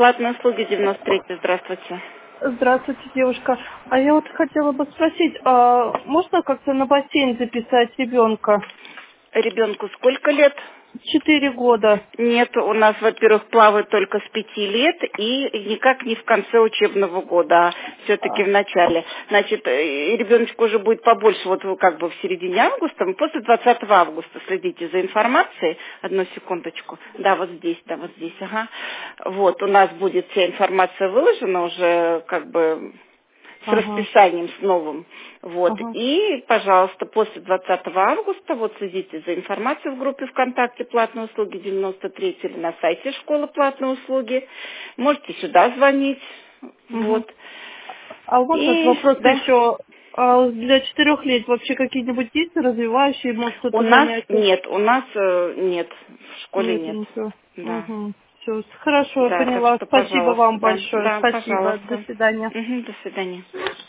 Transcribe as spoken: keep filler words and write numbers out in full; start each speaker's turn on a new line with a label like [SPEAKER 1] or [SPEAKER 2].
[SPEAKER 1] платные услуги девяносто третий. Здравствуйте.
[SPEAKER 2] Здравствуйте, девушка. А я вот хотела бы спросить, а можно как-то на бассейн записать ребенка?
[SPEAKER 1] Ребенку сколько лет?
[SPEAKER 2] Четыре года.
[SPEAKER 1] Нет, у нас, во-первых, плавают только с пяти лет и никак не в конце учебного года, а все-таки в начале. Значит, э, ребеночку уже будет побольше, вот вы как бы в середине августа, после двадцатого августа следите за информацией. Одну секундочку. Да, вот здесь, да, вот здесь, ага. Вот, у нас будет вся информация выложена уже как бы с
[SPEAKER 2] Ага,
[SPEAKER 1] расписанием, с новым. Вот.
[SPEAKER 2] ага,
[SPEAKER 1] И, пожалуйста, после двадцатого августа вот следите за информацией в группе ВКонтакте «Платные услуги девяносто три» или на сайте школы «Платные услуги». Можете сюда звонить.
[SPEAKER 2] угу.
[SPEAKER 1] Вот.
[SPEAKER 2] А можно
[SPEAKER 1] И,
[SPEAKER 2] вопрос
[SPEAKER 1] да,
[SPEAKER 2] еще? А для четырех лет вообще какие-нибудь есть развивающие, может,
[SPEAKER 1] у
[SPEAKER 2] что-то
[SPEAKER 1] нас
[SPEAKER 2] занятия?
[SPEAKER 1] нет, у нас э, нет, в школе
[SPEAKER 2] Нет,
[SPEAKER 1] нет.
[SPEAKER 2] ничего.
[SPEAKER 1] Да.
[SPEAKER 2] Угу. Все, хорошо, я
[SPEAKER 1] Да, так
[SPEAKER 2] поняла.
[SPEAKER 1] что,
[SPEAKER 2] Спасибо
[SPEAKER 1] пожалуйста,
[SPEAKER 2] вам
[SPEAKER 1] да,
[SPEAKER 2] большое.
[SPEAKER 1] да,
[SPEAKER 2] Спасибо. До
[SPEAKER 1] пожалуйста.
[SPEAKER 2] свидания.
[SPEAKER 1] Мгм, до свидания.